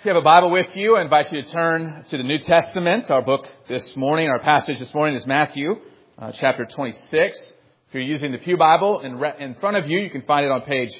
If you have a Bible with you, I invite you to turn to the New Testament. Our book this morning, our passage this morning is Matthew chapter 26. If you're using the Pew Bible in front of you, you can find it on page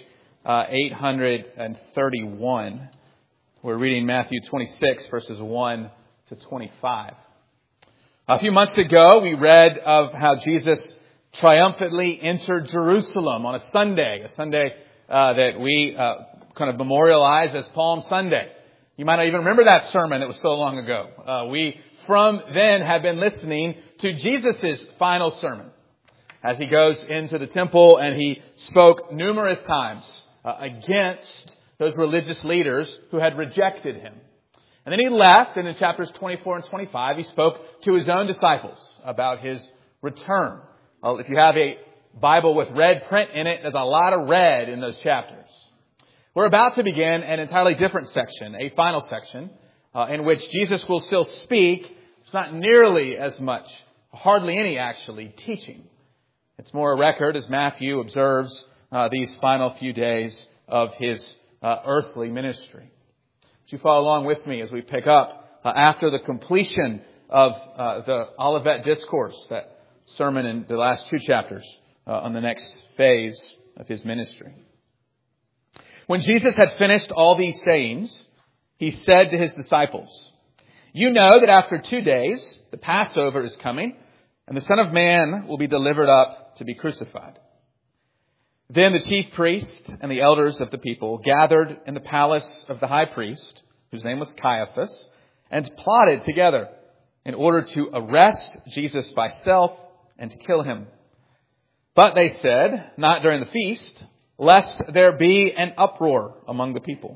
831. We're reading Matthew 26, verses 1 to 25. A few months ago, we read of how Jesus triumphantly entered Jerusalem on a Sunday that we kind of memorialize as Palm Sunday. You might not even remember that sermon. It was so long ago. We, from then, have been listening to Jesus' final sermon as he goes into the temple, and he spoke numerous times against those religious leaders who had rejected him. And then he left, and in chapters 24 and 25, he spoke to his own disciples about his return. Well, if you have a Bible with red print in it, there's a lot of red in those chapters. We're about to begin an entirely different section, a final section, in which Jesus will still speak. It's not nearly as much, hardly any actually, teaching. It's more a record, as Matthew observes these final few days of his earthly ministry. Would you follow along with me as we pick up after the completion of the Olivet Discourse, that sermon in the last two chapters, on the next phase of his ministry. When Jesus had finished all these sayings, he said to his disciples, "You know that after 2 days, the Passover is coming, and the Son of Man will be delivered up to be crucified." Then the chief priest and the elders of the people gathered in the palace of the high priest, whose name was Caiaphas, and plotted together in order to arrest Jesus by stealth and to kill him. But they said, "Not during the feast, lest there be an uproar among the people."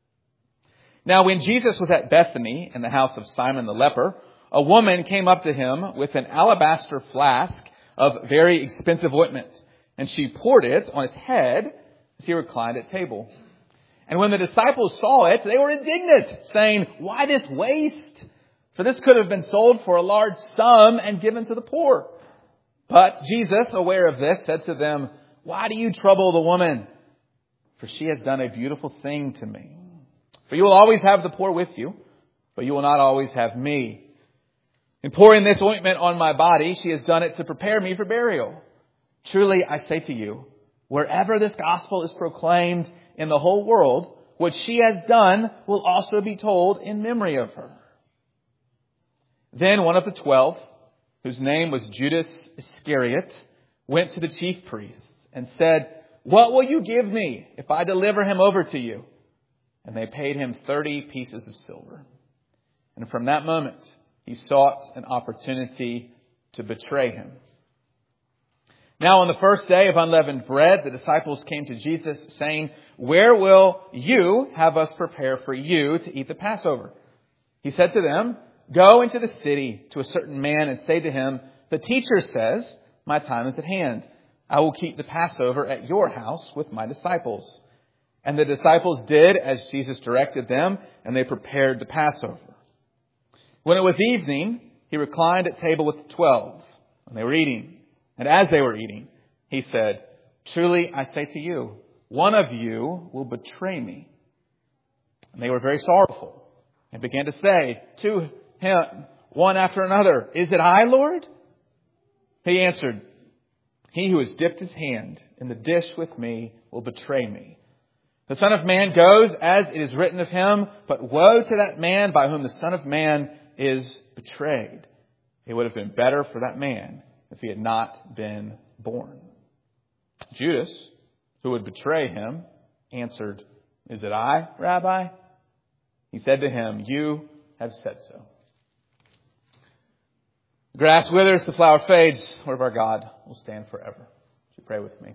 Now when Jesus was at Bethany in the house of Simon the leper, a woman came up to him with an alabaster flask of very expensive ointment, and she poured it on his head as he reclined at table. And when the disciples saw it, they were indignant, saying, "Why this waste? For this could have been sold for a large sum and given to the poor." But Jesus, aware of this, said to them, "Why do you trouble the woman? For she has done a beautiful thing to me. For you will always have the poor with you, but you will not always have me. In pouring this ointment on my body, she has done it to prepare me for burial. Truly, I say to you, wherever this gospel is proclaimed in the whole world, what she has done will also be told in memory of her." Then one of the 12, whose name was Judas Iscariot, went to the chief priests and said, "What will you give me if I deliver him over to you?" And they paid him 30 pieces of silver. And from that moment, he sought an opportunity to betray him. Now on the first day of unleavened bread, the disciples came to Jesus saying, "Where will you have us prepare for you to eat the Passover?" He said to them, "Go into the city to a certain man and say to him, 'The teacher says, my time is at hand. I will keep the Passover at your house with my disciples.'" And the disciples did as Jesus directed them, and they prepared the Passover. When it was evening, he reclined at table with the 12, and they were eating. And as they were eating, he said, "Truly I say to you, one of you will betray me." And they were very sorrowful and began to say to him, one after another, "Is it I, Lord?" He answered, "He who has dipped his hand in the dish with me will betray me. The Son of Man goes as it is written of him, but woe to that man by whom the Son of Man is betrayed. It would have been better for that man if he had not been born." Judas, who would betray him, answered, "Is it I, Rabbi?" He said to him, "You have said so." The grass withers, the flower fades. Word of our God will stand forever. Would you pray with me?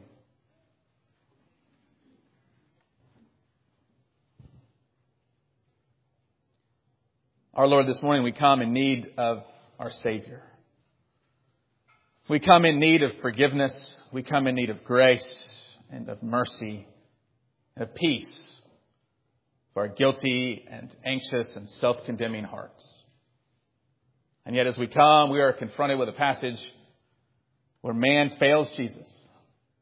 Our Lord, this morning we come in need of our Savior. We come in need of forgiveness. We come in need of grace and of mercy and of peace for our guilty and anxious and self-condemning hearts. And yet as we come, we are confronted with a passage where man fails Jesus.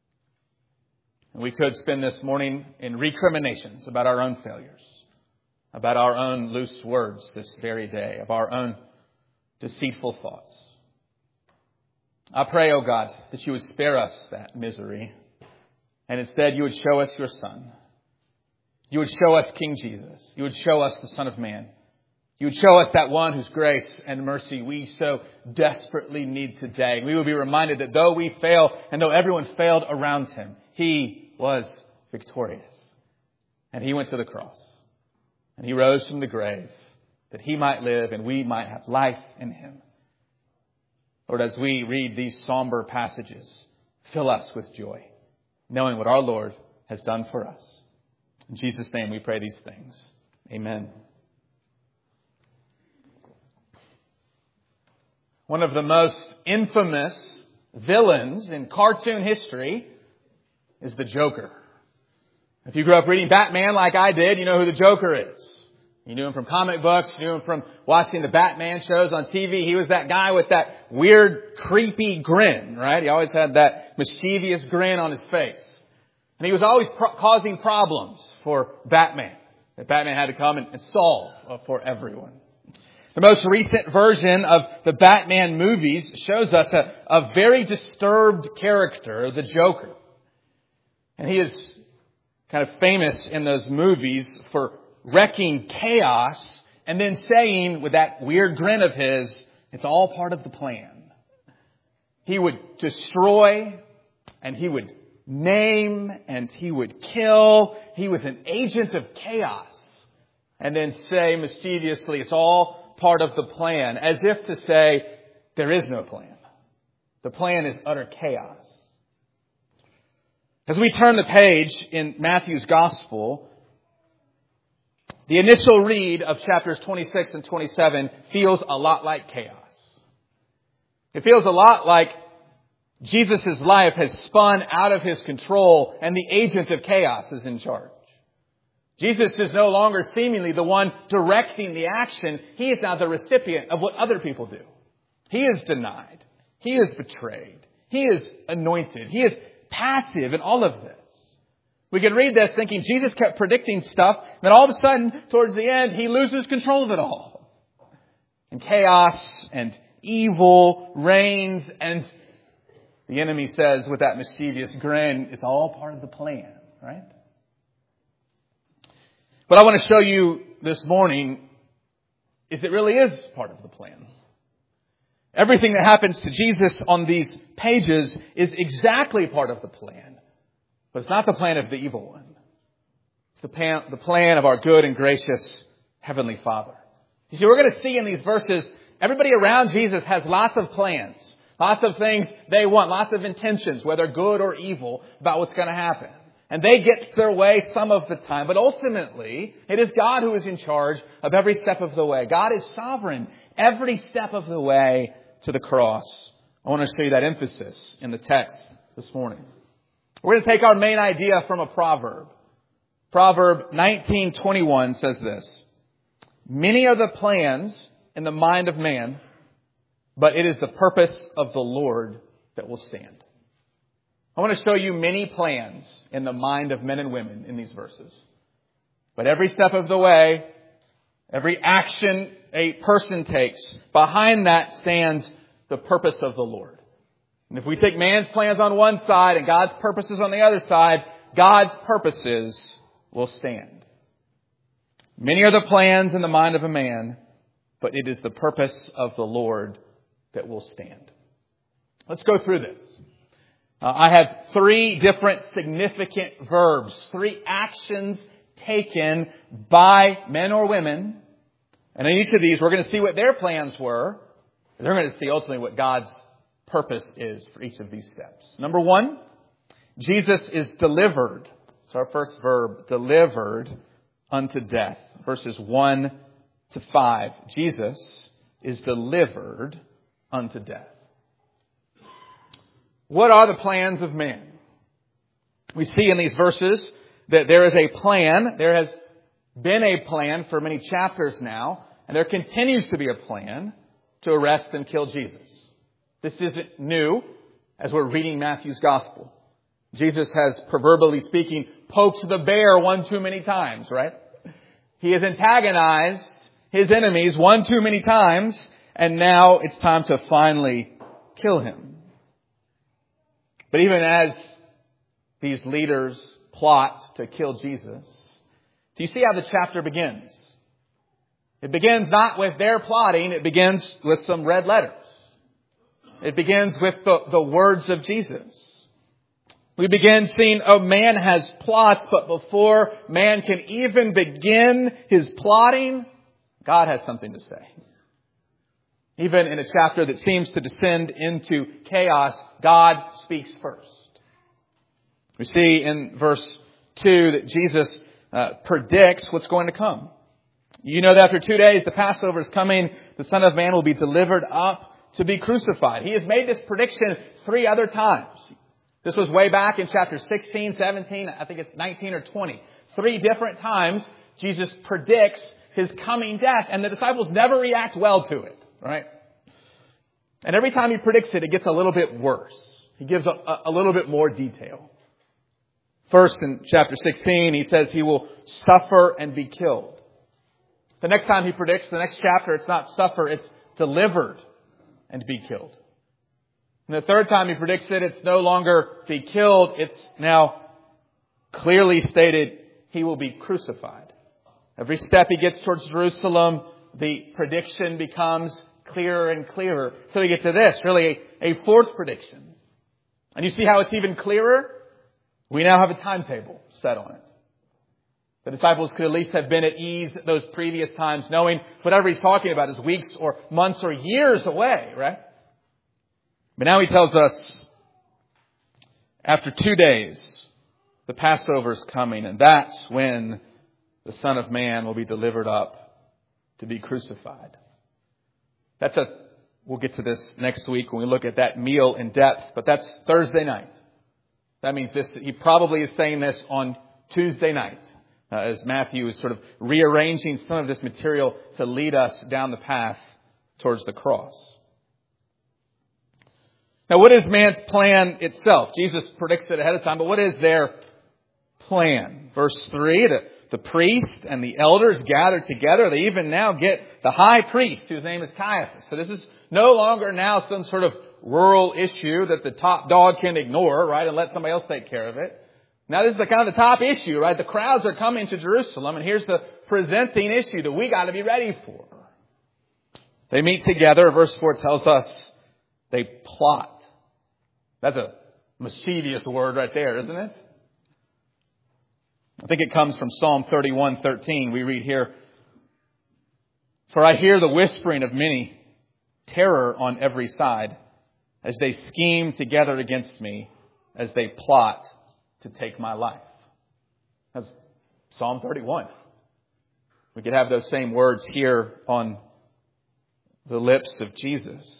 And we could spend this morning in recriminations about our own failures. about our own loose words this very day, of our own deceitful thoughts. I pray, O God, that you would spare us that misery, and instead you would show us your Son. You would show us King Jesus. You would show us the Son of Man. You would show us that one whose grace and mercy we so desperately need today. We would be reminded that though we fail and though everyone failed around him, he was victorious. And he went to the cross. And he rose from the grave that he might live and we might have life in him. Lord, as we read these somber passages, fill us with joy, knowing what our Lord has done for us. In Jesus' name we pray these things. Amen. One of the most infamous villains in cartoon history is the Joker. If you grew up reading Batman like I did, you know who the Joker is. You knew him from comic books. You knew him from watching the Batman shows on TV. He was that guy with that weird, creepy grin, right? He always had that mischievous grin on his face. And he was always causing problems for Batman that Batman had to come and solve for everyone. The most recent version of the Batman movies shows us a very disturbed character, the Joker. And he is kind of famous in those movies for wrecking chaos and then saying with that weird grin of his, it's all part of the plan. He would destroy and he would maim and he would kill. He was an agent of chaos. And then say mischievously, it's all part of the plan, as if to say, there is no plan. The plan is utter chaos. As we turn the page in Matthew's Gospel, the initial read of chapters 26 and 27 feels a lot like chaos. It feels a lot like Jesus' life has spun out of his control and the agent of chaos is in charge. Jesus is no longer seemingly the one directing the action. He is now the recipient of what other people do. He is denied. He is betrayed. He is anointed. He is passive in all of this. We can read this thinking Jesus kept predicting stuff, and then all of a sudden, towards the end, he loses control of it all. And chaos and evil reigns, and the enemy says with that mischievous grin, it's all part of the plan, right? What I want to show you this morning is it really is part of the plan. Everything that happens to Jesus on these pages is exactly part of the plan. But it's not the plan of the evil one. It's the plan of our good and gracious Heavenly Father. You see, we're going to see in these verses, everybody around Jesus has lots of plans, lots of things they want, lots of intentions, whether good or evil, about what's going to happen. And they get their way some of the time. But ultimately, it is God who is in charge of every step of the way. God is sovereign every step of the way to the cross. I want to show you that emphasis in the text this morning. We're going to take our main idea from a proverb. Proverb 19:21 says this: many are the plans in the mind of man, but it is the purpose of the Lord that will stand. I want to show you many plans in the mind of men and women in these verses. But every step of the way, every action a person takes, behind that stands the purpose of the Lord. And if we take man's plans on one side and God's purposes on the other side, God's purposes will stand. Many are the plans in the mind of a man, but it is the purpose of the Lord that will stand. Let's go through this. I have 3 different significant verbs, 3 actions taken by men or women. And in each of these, we're going to see what their plans were. And they're going to see ultimately what God's purpose is for each of these steps. Number 1, Jesus is delivered. It's our first verb, delivered unto death. Verses 1 to 5. Jesus is delivered unto death. What are the plans of man? We see in these verses that there is a plan. There has been a plan for many chapters now, and there continues to be a plan to arrest and kill Jesus. This isn't new as we're reading Matthew's Gospel. Jesus has, proverbially speaking, poked the bear one too many times, right? He has antagonized his enemies one too many times, and now it's time to finally kill him. But even as these leaders plot to kill Jesus, do you see how the chapter begins? It begins not with their plotting, it begins with some red letters. It begins with the words of Jesus. We begin seeing, man has plots, but before man can even begin his plotting, God has something to say. Even in a chapter that seems to descend into chaos, God speaks first. We see in verse 2 that Jesus predicts what's going to come. You know that after 2 days, the Passover is coming. The Son of Man will be delivered up to be crucified. He has made this prediction 3 other times. This was way back in chapter 16, 17, I think it's 19 or 20. 3 different times Jesus predicts his coming death, and the disciples never react well to it, right? And every time he predicts it, it gets a little bit worse. He gives a little bit more detail. First, in chapter 16, he says he will suffer and be killed. The next time he predicts, the next chapter, it's not suffer, it's delivered and be killed. And the third time he predicts it, it's no longer be killed, it's now clearly stated he will be crucified. Every step he gets towards Jerusalem, the prediction becomes clearer and clearer. So we get to this, really a fourth prediction. And you see how it's even clearer? We now have a timetable set on it. The disciples could at least have been at ease those previous times, knowing whatever he's talking about is weeks or months or years away, right? But now he tells us, after 2 days, the Passover is coming, and that's when the Son of Man will be delivered up to be crucified. We'll get to this next week when we look at that meal in depth, but that's Thursday night. That means he probably is saying this on Tuesday night. As Matthew is sort of rearranging some of this material to lead us down the path towards the cross. Now, what is man's plan itself? Jesus predicts it ahead of time, but what is their plan? Verse 3, the priest and the elders gather together. They even now get the high priest, whose name is Caiaphas. So this is no longer now some sort of rural issue that the top dog can ignore, right, and let somebody else take care of it. Now this is the kind of the top issue, right? The crowds are coming to Jerusalem, and here's the presenting issue that we got to be ready for. They meet together. Verse 4 tells us they plot. That's a mischievous word right there, isn't it? I think it comes from Psalm 31:13. We read here, "For I hear the whispering of many, terror on every side, as they scheme together against me, as they plot to take my life." That's Psalm 31. We could have those same words here on the lips of Jesus.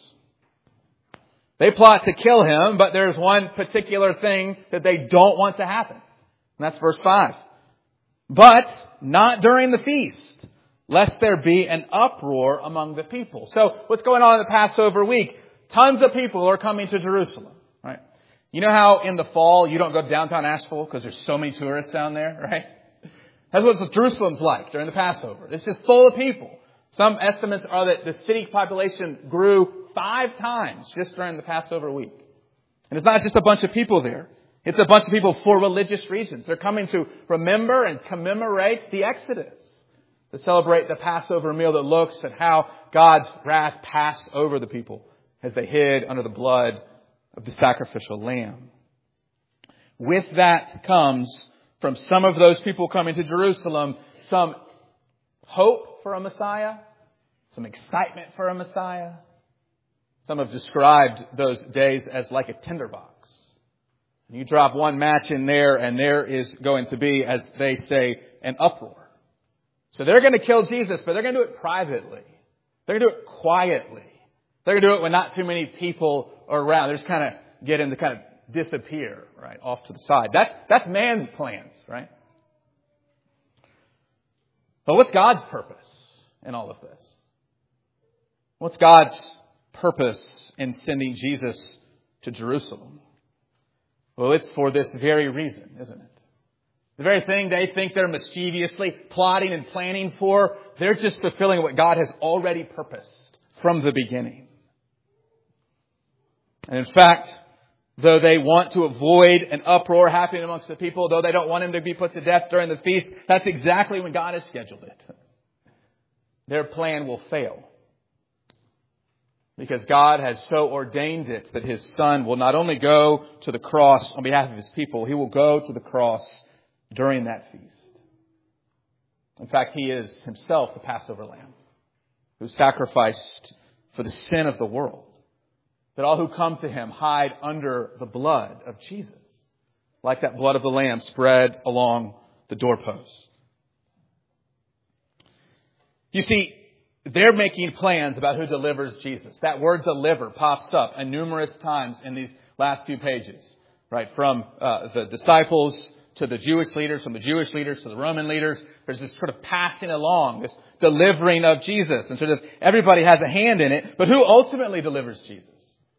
They plot to kill him, but there's one particular thing that they don't want to happen. And that's verse 5. "But not during the feast, lest there be an uproar among the people." So what's going on in the Passover week? Tons of people are coming to Jerusalem, right? You know how in the fall you don't go to downtown Asheville because there's so many tourists down there, right? That's what Jerusalem's like during the Passover. It's just full of people. Some estimates are that the city population grew 5 times just during the Passover week. And it's not just a bunch of people there. It's a bunch of people for religious reasons. They're coming to remember and commemorate the Exodus, to celebrate the Passover meal that looks at how God's wrath passed over the people as they hid under the blood of the sacrificial lamb. With that comes, from some of those people coming to Jerusalem, some hope for a Messiah, some excitement for a Messiah. Some have described those days as like a tinderbox. You drop one match in there and there is going to be, as they say, an uproar. So they're going to kill Jesus, but they're going to do it privately. They're going to do it quietly. They're going to do it when not too many people are around. They're just kind of get him to kind of disappear, right, off to the side. That's man's plans, right? But what's God's purpose in all of this? What's God's purpose in sending Jesus to Jerusalem? Well, it's for this very reason, isn't it? The very thing they think they're mischievously plotting and planning for, they're just fulfilling what God has already purposed from the beginning. And in fact, though they want to avoid an uproar happening amongst the people, though they don't want him to be put to death during the feast, that's exactly when God has scheduled it. Their plan will fail. Because God has so ordained it that His Son will not only go to the cross on behalf of His people, He will go to the cross during that feast. In fact, He is Himself the Passover Lamb who sacrificed for the sin of the world. That all who come to Him hide under the blood of Jesus, like that blood of the Lamb spread along the doorpost. You see, they're making plans about who delivers Jesus. That word deliver pops up numerous times in these last few pages, right? From the disciples to the Jewish leaders, from the Jewish leaders to the Roman leaders. There's this sort of passing along, this delivering of Jesus. And sort of everybody has a hand in it. But who ultimately delivers Jesus?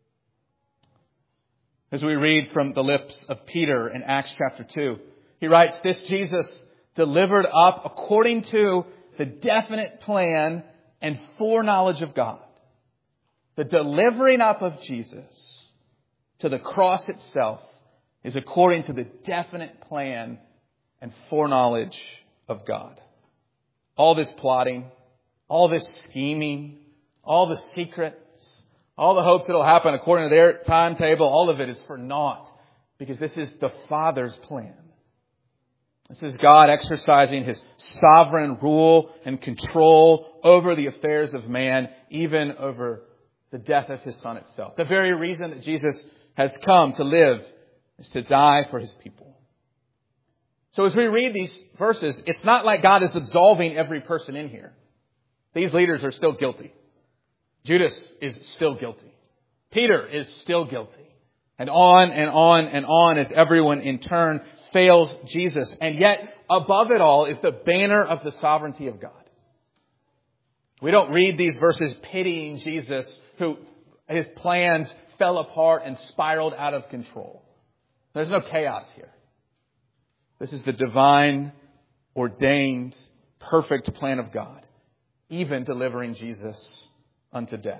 As we read from the lips of Peter in Acts chapter 2, he writes, "This Jesus delivered up according to the definite plan and foreknowledge of God." The delivering up of Jesus to the cross itself is according to the definite plan and foreknowledge of God. All this plotting, all this scheming, all the secrets, all the hopes that will happen according to their timetable, all of it is for naught. Because this is the Father's plan. This is God exercising His sovereign rule and control over the affairs of man, even over the death of His Son itself. The very reason that Jesus has come to live is to die for His people. So as we read these verses, it's not like God is absolving every person in here. These leaders are still guilty. Judas is still guilty. Peter is still guilty. And on and on and on as everyone in turn fails Jesus. And yet, above it all is the banner of the sovereignty of God. We don't read these verses pitying Jesus, who his plans fell apart and spiraled out of control. There's no chaos here. This is the divine, ordained, perfect plan of God, even delivering Jesus unto death.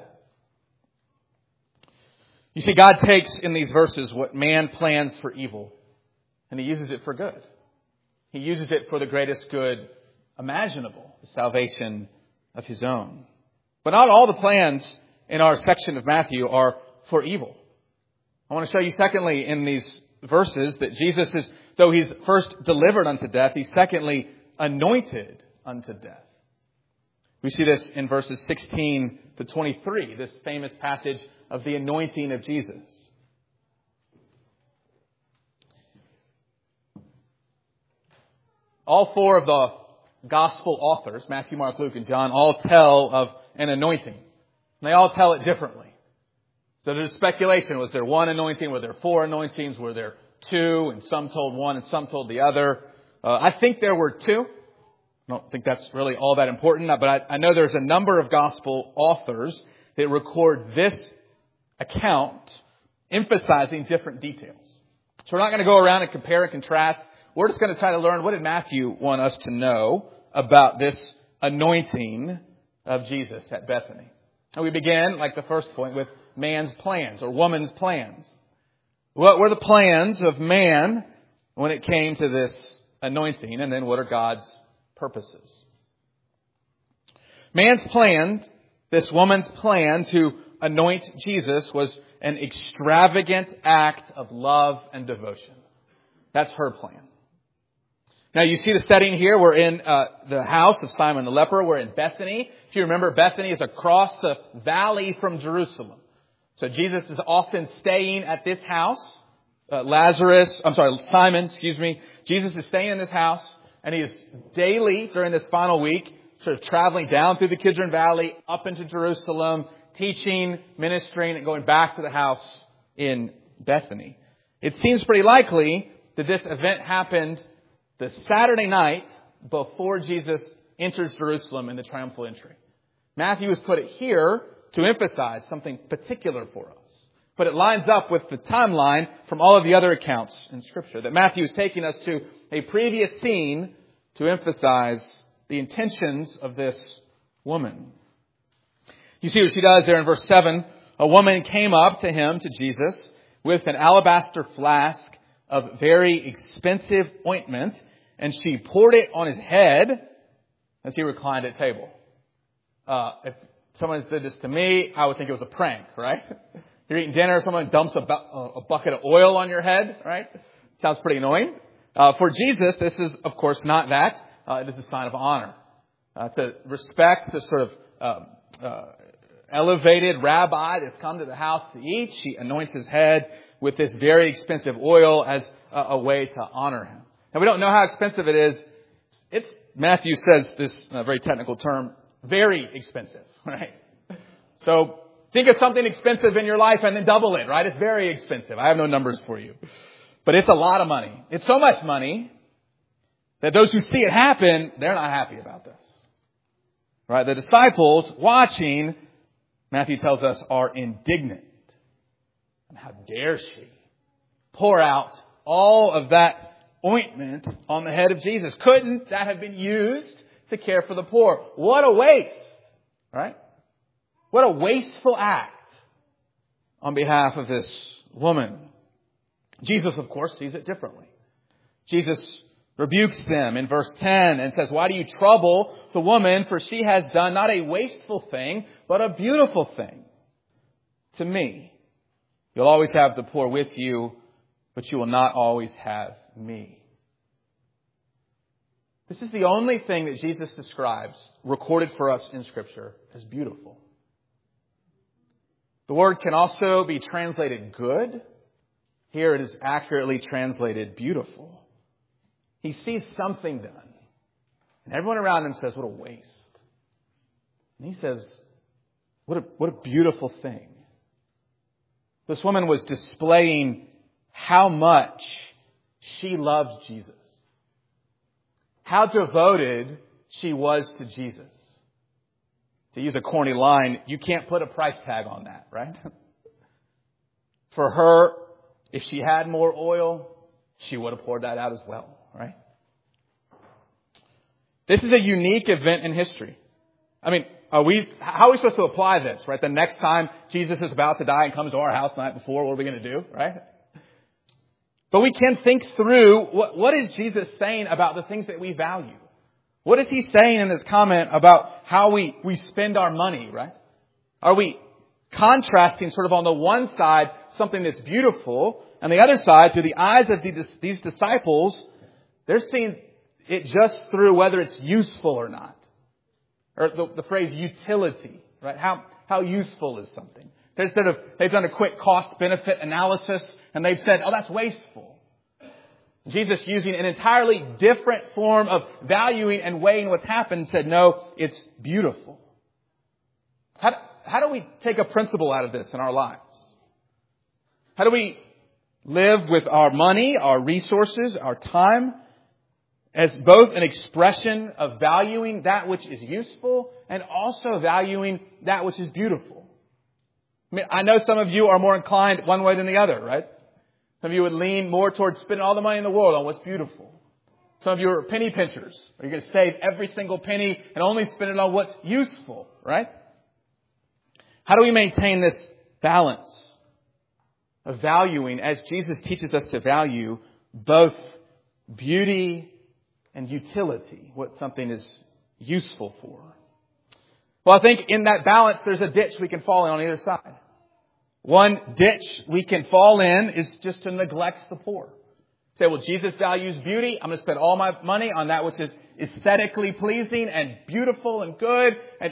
You see, God takes in these verses what man plans for evil, and He uses it for good. He uses it for the greatest good imaginable, the salvation of His own. But not all the plans in our section of Matthew are for evil. I want to show you, secondly, in these verses that Jesus is, though He's first delivered unto death, He's secondly anointed unto death. We see this in verses 16 to 23, this famous passage of the anointing of Jesus. All four of the gospel authors, Matthew, Mark, Luke, and John, all tell of an anointing. And they all tell it differently. So there's speculation. Was there one anointing? Were there four anointings? Were there two? And some told one and some told the other. I think there were two. I don't think that's really all that important. But I know there's a number of gospel authors that record this account emphasizing different details. So we're not going to go around and compare and contrast. We're just going to try to learn, what did Matthew want us to know about this anointing of Jesus at Bethany? And we begin, like the first point, with man's plans or woman's plans. What were the plans of man when it came to this anointing? And then what are God's purposes? Man's plan, this woman's plan to anoint Jesus, was an extravagant act of love and devotion. That's her plan. Now you see the setting here. We're in the house of Simon the leper. We're in Bethany. If you remember, Bethany is across the valley from Jerusalem. So Jesus is often staying at this house. Simon, Jesus is staying in this house, and he is daily during this final week sort of traveling down through the Kidron Valley up into Jerusalem, teaching, ministering, and going back to the house in Bethany. It seems pretty likely that this event happened the Saturday night before Jesus enters Jerusalem in the triumphal entry. Matthew has put it here to emphasize something particular for us. But it lines up with the timeline from all of the other accounts in Scripture. That Matthew is taking us to a previous scene to emphasize the intentions of this woman. You see what she does there in verse 7. A woman came up to him, to Jesus, with an alabaster flask of very expensive ointment, and she poured it on his head as he reclined at table. If someone did this to me, I would think it was a prank, right? You're eating dinner, someone dumps a bucket of oil on your head, right? Sounds pretty annoying. For Jesus, this is, of course, not that. It is a sign of honor. To respect the sort of elevated rabbi that's come to the house to eat, she anoints his head with this very expensive oil as a way to honor him. Now, we don't know how expensive it is. Matthew says this very technical term, very expensive, right? So think of something expensive in your life and then double it, right? It's very expensive. I have no numbers for you. But it's a lot of money. It's so much money that those who see it happen, they're not happy about this. Right? The disciples watching, Matthew tells us, are indignant. And how dare she pour out all of that ointment on the head of Jesus? Couldn't that have been used to care for the poor? What a waste. Right? What a wasteful act on behalf of this woman. Jesus, of course, sees it differently. Jesus rebukes them in verse 10 and says, "Why do you trouble the woman? For she has done not a wasteful thing, but a beautiful thing to me. You'll always have the poor with you, but you will not always have me." This is the only thing that Jesus describes, recorded for us in Scripture, as beautiful. The word can also be translated good. Here it is accurately translated beautiful. He sees something done. And everyone around him says, what a waste. And he says, what a beautiful thing. This woman was displaying how much she loves Jesus. How devoted she was to Jesus. To use a corny line, you can't put a price tag on that, right? For her, if she had more oil, she would have poured that out as well, right? This is a unique event in history. I mean, how are we supposed to apply this, right? The next time Jesus is about to die and comes to our house the night before, what are we going to do, right? But we can think through, what is Jesus saying about the things that we value? What is he saying in this comment about how we spend our money, right? Are we contrasting sort of on the one side something that's beautiful, and the other side, through the eyes of these disciples, they're seeing it just through whether it's useful or not. Or the phrase utility, right? How useful is something? They've done a quick cost-benefit analysis, and they've said, oh, that's wasteful. Jesus, using an entirely different form of valuing and weighing what's happened, said, no, it's beautiful. How do we take a principle out of this in our lives? How do we live with our money, our resources, our time, as both an expression of valuing that which is useful and also valuing that which is beautiful? I mean, I know some of you are more inclined one way than the other, right? Some of you would lean more towards spending all the money in the world on what's beautiful. Some of you are penny pinchers. You're going to save every single penny and only spend it on what's useful, right? How do we maintain this balance of valuing, as Jesus teaches us to value, both beauty and utility, what something is useful for? Well, I think in that balance, there's a ditch we can fall in on either side. One ditch we can fall in is just to neglect the poor. Say, well, Jesus values beauty. I'm going to spend all my money on that which is aesthetically pleasing and beautiful and good. And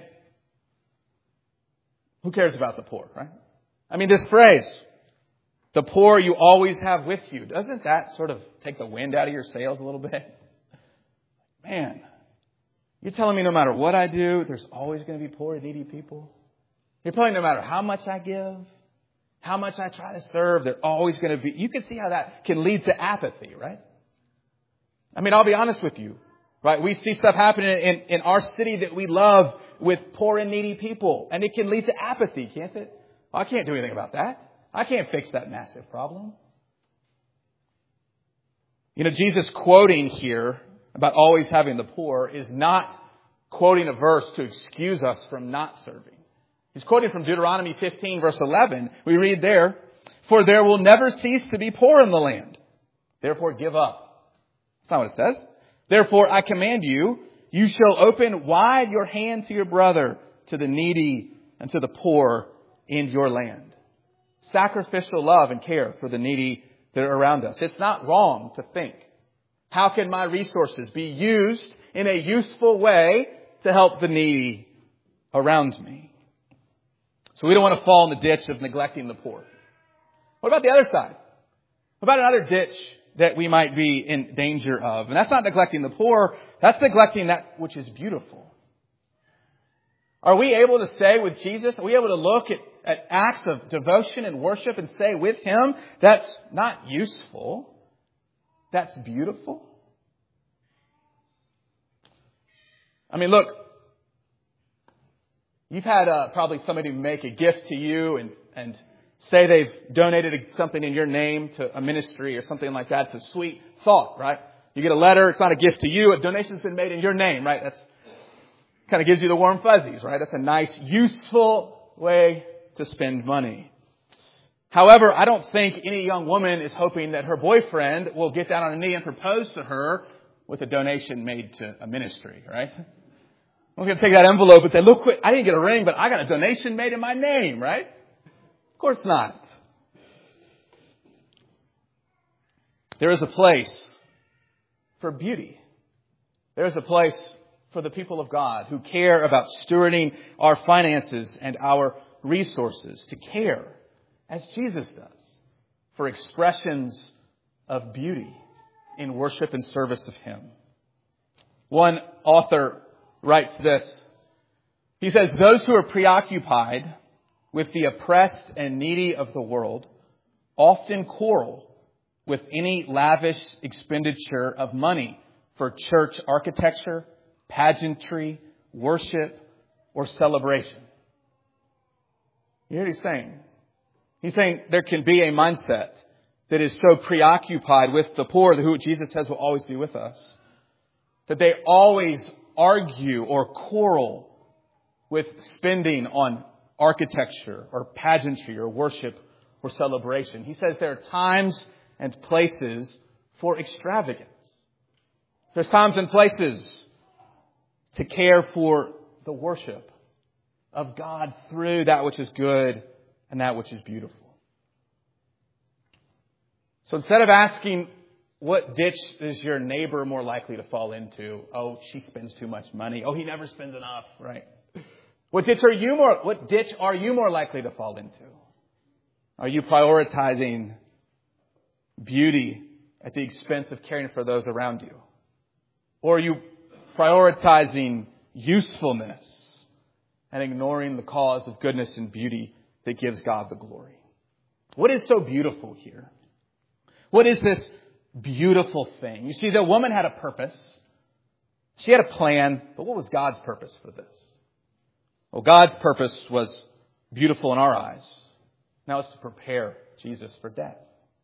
who cares about the poor, right? I mean, this phrase, the poor you always have with you, doesn't that sort of take the wind out of your sails a little bit? Man, you're telling me no matter what I do, there's always going to be poor and needy people? You're telling me no matter how much I give, how much I try to serve, they're always going to be... You can see how that can lead to apathy, right? I mean, I'll be honest with you, right? We see stuff happening in our city that we love with poor and needy people, and it can lead to apathy, can't it? Well, I can't do anything about that. I can't fix that massive problem. Jesus quoting here about always having the poor is not quoting a verse to excuse us from not serving. He's quoting from Deuteronomy 15, verse 11. We read there, "For there will never cease to be poor in the land. Therefore give up." That's not what it says. "Therefore I command you, you shall open wide your hand to your brother, to the needy, and to the poor in your land." Sacrificial love and care for the needy that are around us. It's not wrong to think, how can my resources be used in a useful way to help the needy around me? So we don't want to fall in the ditch of neglecting the poor. What about the other side? What about another ditch that we might be in danger of? And that's not neglecting the poor. That's neglecting that which is beautiful. Are we able to say with Jesus, are we able to look at acts of devotion and worship and say with Him, that's not useful, that's beautiful? I mean, look, you've had probably somebody make a gift to you and say they've donated something in your name to a ministry or something like that. It's a sweet thought, right? You get a letter, it's not a gift to you, a donation's been made in your name, right? That's kind of gives you the warm fuzzies, right? That's a nice, useful way to spend money. However, I don't think any young woman is hoping that her boyfriend will get down on a knee and propose to her with a donation made to a ministry, right? I was going to take that envelope and say, "Look, quick, I didn't get a ring, but I got a donation made in my name," right? Of course not. There is a place for beauty. There is a place for the people of God who care about stewarding our finances and our resources, to care, as Jesus does, for expressions of beauty in worship and service of Him. One author writes this. He says, "Those who are preoccupied with the oppressed and needy of the world often quarrel with any lavish expenditure of money for church architecture, pageantry, worship, or celebration." You hear what he's saying? He's saying there can be a mindset that is so preoccupied with the poor, who Jesus says will always be with us, that they always argue or quarrel with spending on architecture or pageantry or worship or celebration. He says there are times and places for extravagance. There's times and places to care for the worship of God through that which is good and that which is beautiful. So instead of asking, what ditch is your neighbor more likely to fall into? Oh, she spends too much money. Oh, he never spends enough, right? What ditch are you more likely to fall into? Are you prioritizing beauty at the expense of caring for those around you? Or are you prioritizing usefulness and ignoring the cause of goodness and beauty that gives God the glory? What is so beautiful here? What is this beautiful thing? You see, the woman had a purpose. She had a plan, but what was God's purpose for this? Well, God's purpose was beautiful in our eyes. Now it's to prepare Jesus for death.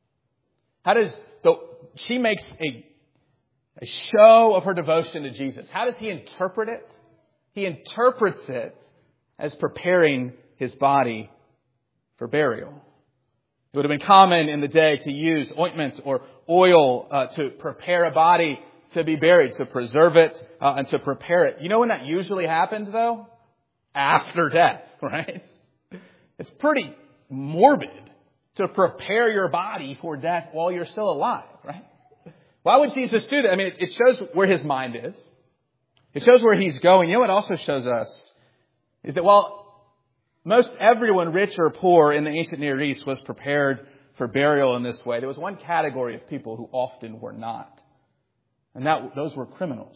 She makes a show of her devotion to Jesus. How does He interpret it? He interprets it as preparing His body for burial. It would have been common in the day to use ointments or oil to prepare a body to be buried, to preserve it and to prepare it. You know when that usually happens, though? After death, right? It's pretty morbid to prepare your body for death while you're still alive, right? Why would Jesus do that? I mean, it shows where His mind is. It shows where He's going. You know what it also shows us is that while most everyone, rich or poor, in the ancient Near East was prepared for burial in this way, there was one category of people who often were not. And those were criminals.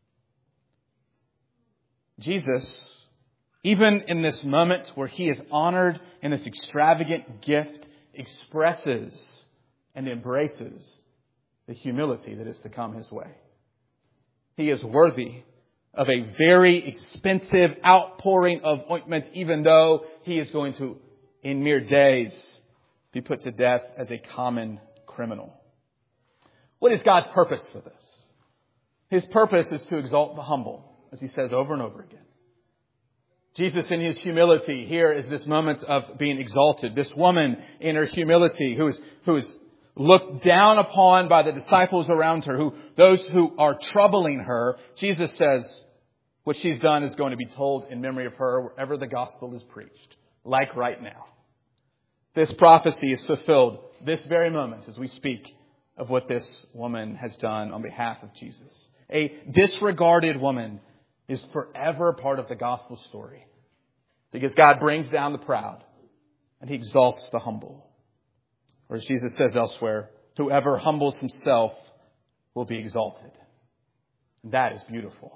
Jesus, even in this moment where He is honored in this extravagant gift, expresses and embraces the humility that is to come His way. He is worthy of a very expensive outpouring of ointment, even though He is going to, in mere days, be put to death as a common criminal. What is God's purpose for this? His purpose is to exalt the humble, as he says over and over again. Jesus in his humility here is this moment of being exalted. This woman in her humility who is looked down upon by the disciples around her, those who are troubling her. Jesus says what she's done is going to be told in memory of her wherever the gospel is preached, like right now. This prophecy is fulfilled this very moment as we speak of what this woman has done on behalf of Jesus. A disregarded woman is forever part of the gospel story because God brings down the proud and he exalts the humble. Or as Jesus says elsewhere, whoever humbles himself will be exalted. And that is beautiful.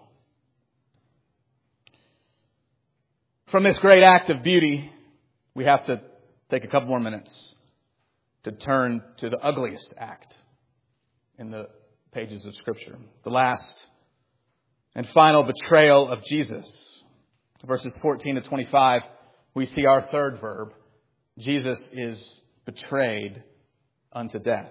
From this great act of beauty, we have to take a couple more minutes to turn to the ugliest act in the pages of Scripture. The last and final betrayal of Jesus. Verses 14 to 25, we see our third verb. Jesus is betrayed unto death.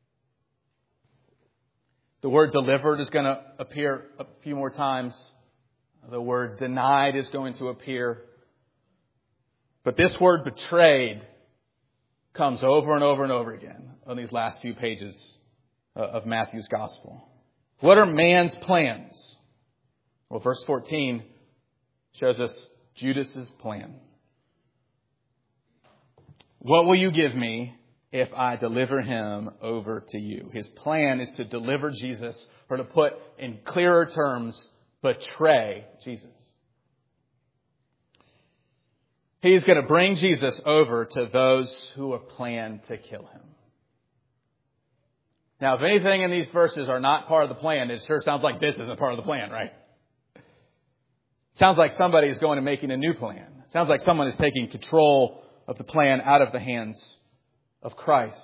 The word delivered is going to appear a few more times. The word denied is going to appear. But this word betrayed comes over and over and over again on these last few pages of Matthew's gospel. What are man's plans? Well, verse 14 shows us Judas's plan. What will you give me if I deliver him over to you? His plan is to deliver Jesus, or to put in clearer terms, betray Jesus. He's going to bring Jesus over to those who have planned to kill him. Now, if anything in these verses are not part of the plan, it sure sounds like this isn't part of the plan, right? Sounds like somebody is going and making a new plan. Sounds like someone is taking control of the plan out of the hands of Christ.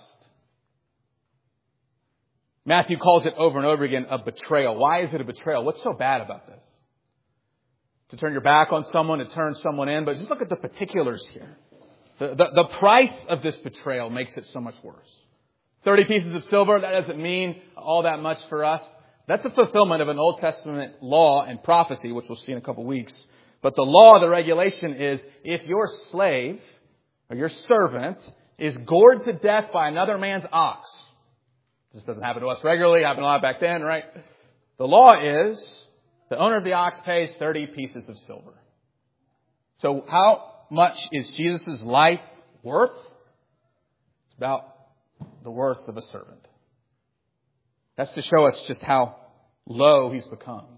Matthew calls it over and over again a betrayal. Why is it a betrayal? What's so bad about this? To turn your back on someone, to turn someone in. But just look at the particulars here. The price of this betrayal makes it so much worse. 30 pieces of silver, that doesn't mean all that much for us. That's a fulfillment of an Old Testament law and prophecy, which we'll see in a couple of weeks. But the law, the regulation is if your slave or your servant is gored to death by another man's ox. This doesn't happen to us regularly. Happened a lot back then, right? The law is the owner of the ox pays 30 pieces of silver. So how much is Jesus' life worth? It's about the worth of a servant. That's to show us just how low he's become.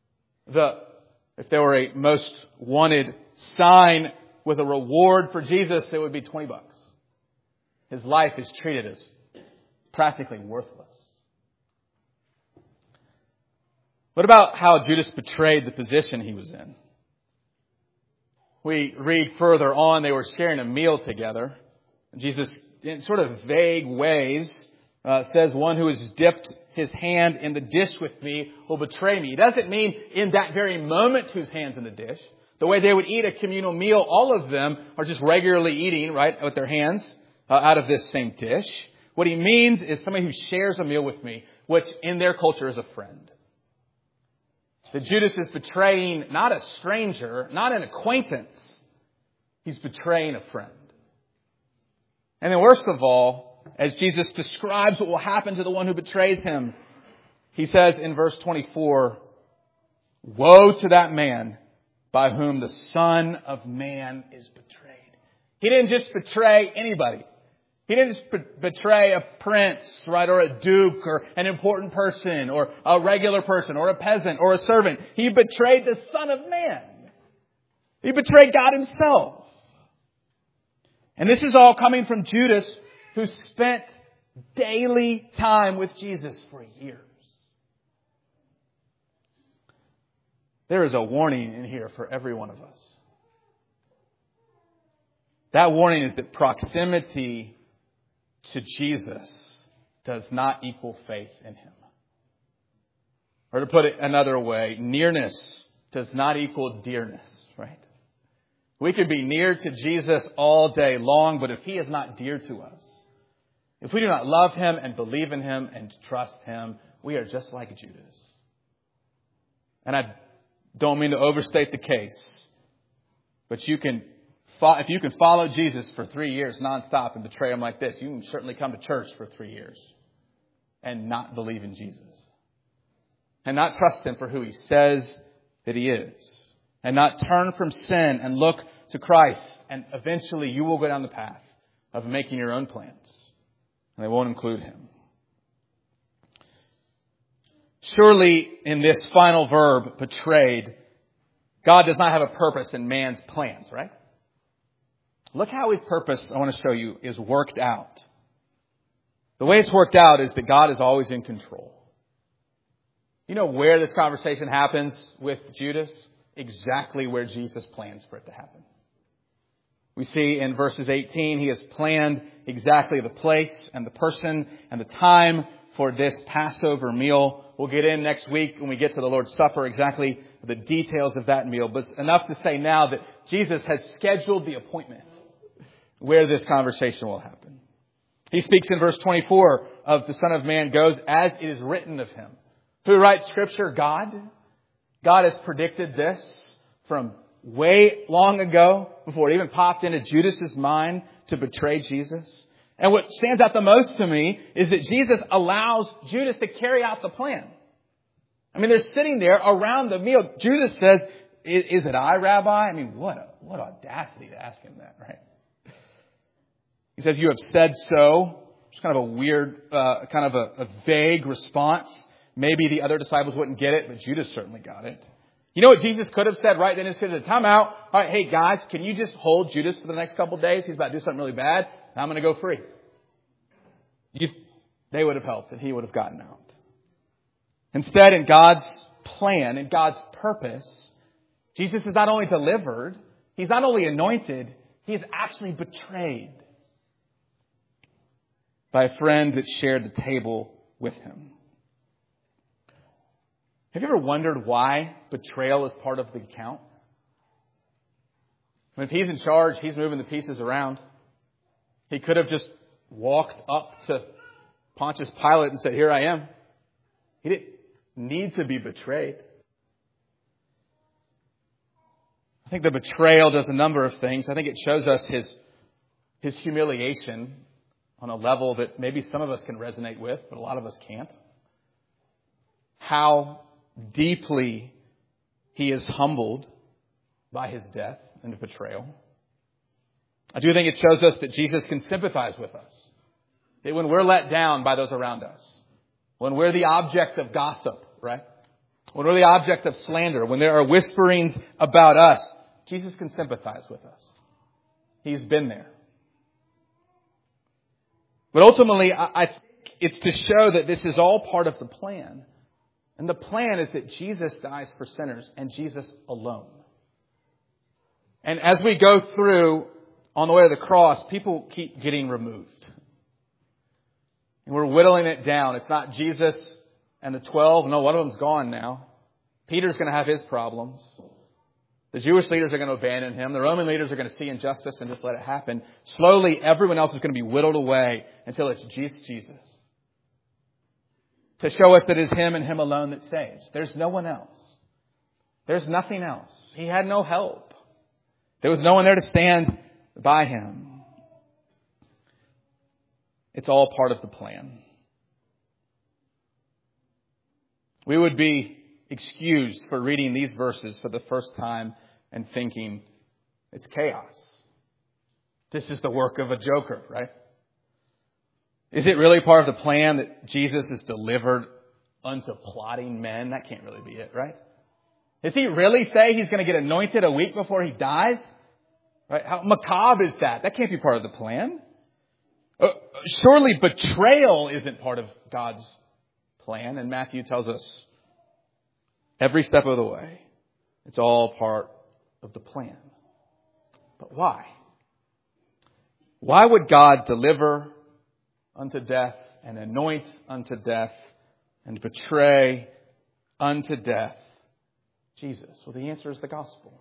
If there were a most wanted sign with a reward for Jesus, it would be $20. His life is treated as practically worthless. What about how Judas betrayed the position he was in? We read further on, they were sharing a meal together. Jesus, in sort of vague ways, says one who has dipped his hand in the dish with me will betray me. He doesn't mean in that very moment whose hand's in the dish. The way they would eat a communal meal, all of them are just regularly eating, right, with their hands out of this same dish. What he means is somebody who shares a meal with me, which in their culture is a friend. That Judas is betraying not a stranger, not an acquaintance. He's betraying a friend. And then worst of all, as Jesus describes what will happen to the one who betrays him, he says in verse 24, woe to that man by whom the Son of Man is betrayed. He didn't just betray anybody. He didn't just betray a prince, right, or a duke, or an important person, or a regular person, or a peasant, or a servant. He betrayed the Son of Man. He betrayed God himself. And this is all coming from Judas, who spent daily time with Jesus for years. There is a warning in here for every one of us. That warning is that proximity to Jesus does not equal faith in him. Or to put it another way, nearness does not equal dearness, right? We could be near to Jesus all day long, but if he is not dear to us, if we do not love Him and believe in Him and trust Him, we are just like Judas. And I don't mean to overstate the case, but if you can follow Jesus for 3 years nonstop and betray Him like this, you can certainly come to church for 3 years and not believe in Jesus. And not trust Him for who He says that He is. And not turn from sin and look to Christ. And eventually you will go down the path of making your own plans. And they won't include Him. Surely in this final verb, betrayed, God does not have a purpose in man's plans, right? Look how His purpose, I want to show you, is worked out. The way it's worked out is that God is always in control. You know where this conversation happens with Judas? Exactly where Jesus plans for it to happen. We see in verses 18, He has planned exactly the place and the person and the time for this Passover meal. We'll get in next week when we get to the Lord's Supper, exactly the details of that meal. But it's enough to say now that Jesus has scheduled the appointment where this conversation will happen. He speaks in verse 24 of the Son of Man goes as it is written of Him. Who writes Scripture? God. God has predicted this from way long ago, before it even popped into Judas's mind to betray Jesus. And what stands out the most to me is that Jesus allows Judas to carry out the plan. I mean, they're sitting there around the meal. Judas says, "Is it I, Rabbi?" I mean, what audacity to ask Him that, right? He says, "You have said so." It's kind of a weird, a vague response. Maybe the other disciples wouldn't get it, but Judas certainly got it. You know what Jesus could have said right then? He said, "Time out. All right, hey guys, can you just hold Judas for the next couple of days? He's about to do something really bad. And I'm going to go free." They would have helped and he would have gotten out. Instead, in God's plan, in God's purpose, Jesus is not only delivered, He's not only anointed, He is actually betrayed by a friend that shared the table with Him. Have you ever wondered why betrayal is part of the account? I mean, if He's in charge, He's moving the pieces around. He could have just walked up to Pontius Pilate and said, "Here I am." He didn't need to be betrayed. I think the betrayal does a number of things. I think it shows us His humiliation on a level that maybe some of us can resonate with, but a lot of us can't. How deeply He is humbled by His death and betrayal. I do think it shows us that Jesus can sympathize with us. That when we're let down by those around us, when we're the object of gossip, right? When we're the object of slander, when there are whisperings about us, Jesus can sympathize with us. He's been there. But ultimately, I think it's to show that this is all part of the plan. And the plan is that Jesus dies for sinners and Jesus alone. And as we go through on the way to the cross, people keep getting removed. And we're whittling it down. It's not Jesus and the 12. No, one of them's gone now. Peter's going to have his problems. The Jewish leaders are going to abandon him. The Roman leaders are going to see injustice and just let it happen. Slowly, everyone else is going to be whittled away until it's just Jesus. To show us that it's Him and Him alone that saves. There's no one else. There's nothing else. He had no help. There was no one there to stand by Him. It's all part of the plan. We would be excused for reading these verses for the first time and thinking, it's chaos. This is the work of a joker, right? Is it really part of the plan that Jesus is delivered unto plotting men? That can't really be it, right? Does He really say He's going to get anointed a week before He dies? Right? How macabre is that? That can't be part of the plan. Surely betrayal isn't part of God's plan. And Matthew tells us every step of the way, it's all part of the plan. But why? Why would God deliver unto death and anoint unto death and betray unto death Jesus? Well, the answer is the gospel.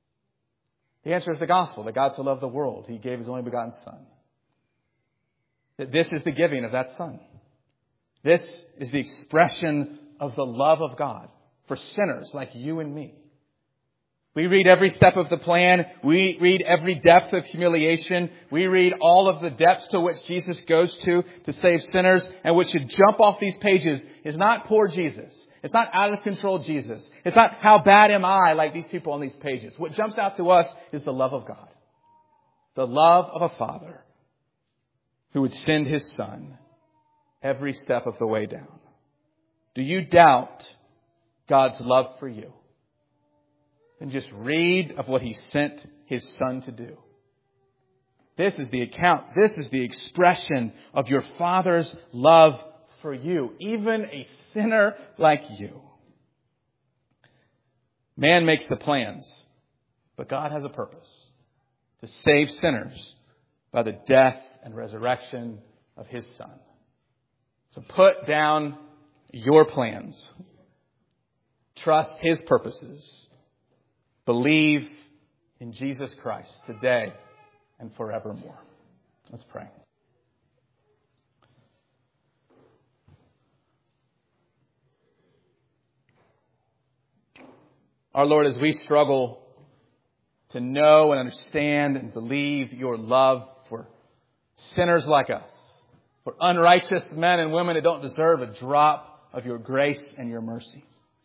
The answer is the gospel, that God so loved the world, He gave His only begotten Son. that this is the giving of that Son. This is the expression of the love of God for sinners like you and me. We read every step of the plan. We read every depth of humiliation. We read all of the depths to which Jesus goes to save sinners. And what should jump off these pages is not poor Jesus. It's not out of control Jesus. It's not how bad am I like these people on these pages. What jumps out to us is the love of God. The love of a Father who would send His Son every step of the way down. Do you doubt God's love for you? Then just read of what He sent His Son to do. This is the account. This is the expression of your Father's love for you, even a sinner like you. Man makes the plans, but God has a purpose: to save sinners by the death and resurrection of His Son. So put down your plans. Trust His purposes. Believe in Jesus Christ today and forevermore. Let's pray. Our Lord, as we struggle to know and understand and believe your love for sinners like us, for unrighteous men and women that don't deserve a drop of your grace and your mercy,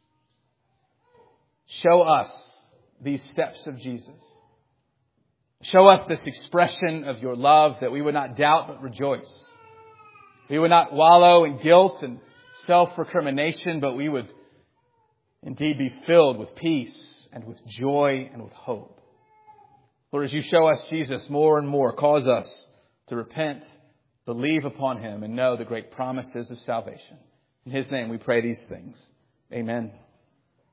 show us these steps of Jesus. Show us this expression of your love that we would not doubt but rejoice. We would not wallow in guilt and self-recrimination, but we would indeed be filled with peace and with joy and with hope. Lord, as you show us Jesus more and more, cause us to repent, believe upon Him, and know the great promises of salvation. In His name we pray these things. Amen.